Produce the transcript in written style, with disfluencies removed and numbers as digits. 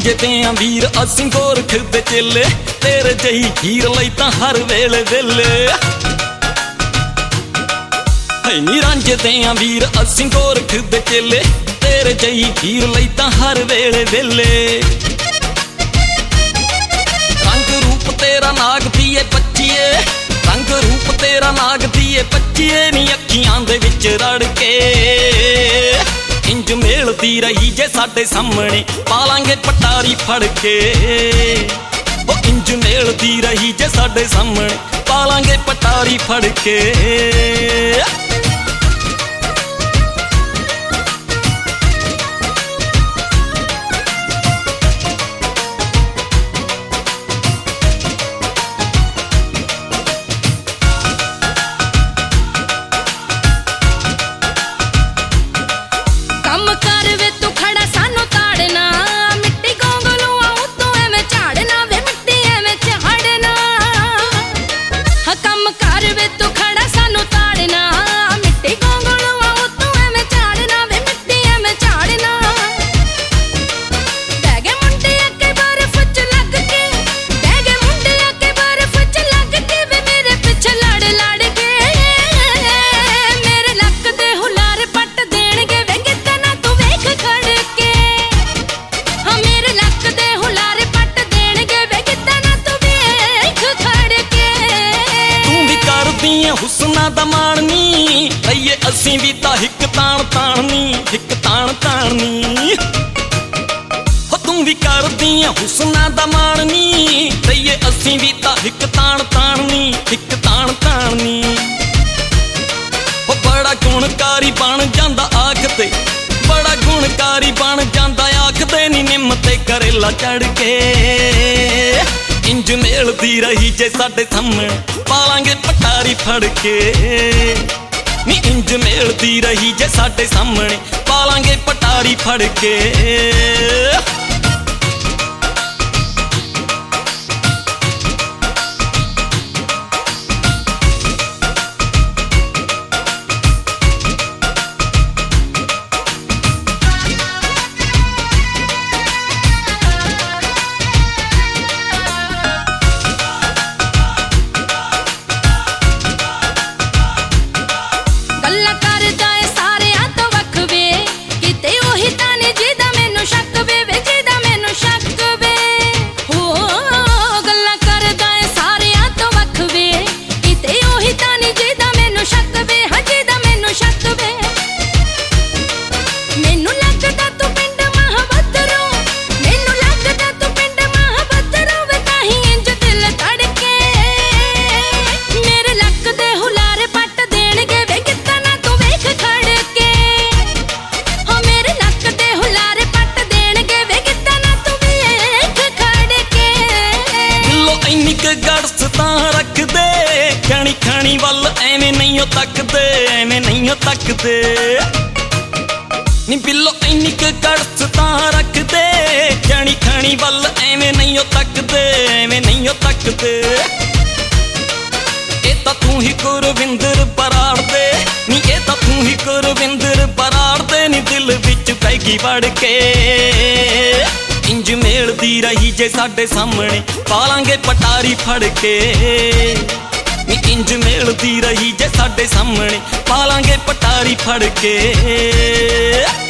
ਰਾਂਝੇ ਤੇ ਆਂ ਵੀਰ ਅਸੀਂ ਗੋਰਖ ਦੇ ਚੇਲੇ, ਤੇਰੇ ਜਹੀ ਹੀਰ ਲਈ ਤਾਂ ਹਰ ਵੇਲੇ ਵੇਲੇ। ਨੀ ਰਾਂਝੇ ਤੇ ਆਂ ਵੀਰ ਅਸੀਂ ਗੋਰਖ ਦੇ ਚੇਲੇ, ਤੇਰੇ ਜਹੀ ਹੀਰ ਲਈ ਤਾਂ ਹਰ ਵੇਲੇ ਵੇਲੇ। ਰੰਗ ਰੂਪ ਤੇਰਾ ਨਾਗ ਦੀਏ ਬੱਚੀਏ, ਰੰਗ ਰੂਪ ਤੇਰਾ ਨਾਗ ਦੀਏ ਬੱਚੀਏ ਨੀ ਅੱਖੀਆਂ ਦੇ ਵਿੱਚ ਰੜ ਕੇ। ਇੰਜ ਮੇਲਦੀ ਰਹੀ ਜੇ ਸਾਡੇ ਸਾਹਮਣੇ ਪਾਲਾਂਗੇ ਪਟਾਰੀ ਫੜ ਕੇ। ਉਹ ਇੰਜ ਮੇਲਦੀ ਰਹੀ ਜੇ ਸਾਡੇ ਸਾਹਮਣੇ ਪਾਲਾਂਗੇ ਪਟਾਰੀ ਫੜ ਕੇ। ਹੁਸਨਾਂ ਦਾ ਮਾਣਨੀ ਲਈਏ ਅਸੀਂ ਵੀ ਤਾਂ ਹਿੱਕ ਤਾਣ ਤਾਣਨੀ, ਹਿੱਕ ਤਾਣ ਤਾਣਨੀ। ਹੋ ਤੂੰ ਵੀ ਕਰਦੀ ਆਂ ਹੁਸਨਾਂ ਦਾ ਮਾਣਨੀ ਲਈਏ ਅਸੀਂ ਵੀ ਤਾਂ ਹਿੱਕ ਤਾਣ ਤਾਣਨੀ, ਹਿੱਕ ਤਾਣ ਤਾਣਨੀ। ਹੋ ਬੜਾ ਗੁਣਕਾਰੀ ਬਣ ਜਾਂਦਾ ਆਖਦੇ, ਬੜਾ ਗੁਣਕਾਰੀ ਬਣ ਜਾਂਦਾ ਆਖਦੇ ਨੀ ਨਿੰਮ ਤੇ ਕਰੇਲਾ ਚੜ ਕੇ। ਇੰਜ ਮੇਲਦੀ ਰਹੀ ਜੇ ਸਾਡੇ ਸਾਹਮਣੇ ਪਾਲਾਂਗੇ ਪਟਾਰੀ ਫੜ ਕੇ। ਨੀ ਇੰਜ ਮੇਲਦੀ ਰਹੀ ਜੇ ਸਾਡੇ ਸਾਹਮਣੇ ਪਾਲਾਂਗੇ ਪਟਾਰੀ ਫੜ ਕੇ। ਗੜਸ ਤਾਂ ਰੱਖਦੇ ਖਣੀ ਖਣੀ ਵੱਲ ਐਵੇਂ ਨਹੀਂ ਤੱਕਦੇ, ਐਵੇਂ ਨਹੀਂ ਤੱਕਦੇ। ਨੀ ਬਿੱਲੋ ਇੰਨੀ ਕੁ ਗੜਸ ਤਾਂ ਰੱਖਦੇ ਖਣੀ ਖਣੀ ਵੱਲ ਐਵੇਂ ਨਹੀਂ ਤੱਕਦੇ, ਐਵੇਂ ਨਹੀਂ ਤੱਕਦੇ। ਇਹ ਤਾਂ ਤੂੰ ਹੀ ਗੁਰਵਿੰਦਰ ਬਰਾੜ ਦੇ, ਨੀ ਇਹ ਤਾਂ ਤੂੰ ਹੀ ਗੁਰਵਿੰਦਰ ਬਰਾੜ ਦੇ ਨੀ ਦਿਲ ਵਿੱਚ ਪੈ ਗਈ ਵੜ ਕੇ। ਇੰਜ ਮੇਲਦੀ ਰਹੀ ਜੇ ਸਾਡੇ ਸਾਹਮਣੇ ਪਾਲਾਂਗੇ ਪਟਾਰੀ ਫੜ ਕੇ। ਨੀ ਇੰਜ ਮੇਲਦੀ ਰਹੀ ਜੇ ਸਾਡੇ ਸਾਹਮਣੇ ਪਾਲਾਂਗੇ ਪਟਾਰੀ ਫੜ ਕੇ।